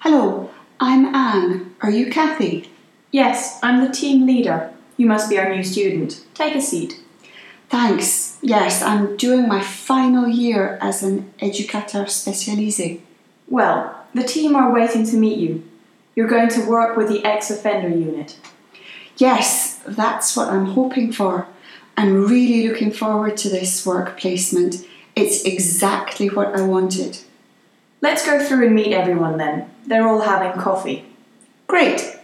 Hello, I'm Anne. Are you Kathy? Yes, I'm the team leader. You must be our new student. Take a seat. Thanks. Yes, I'm doing my final year as an éducateur spécialisé. Well, the team are waiting to meet you. You're going to work with the ex-offender unit. Yes, that's what I'm hoping for. I'm really looking forward to this work placement. It's exactly what I wanted. Let's go through and meet everyone then. They're all having coffee. Great.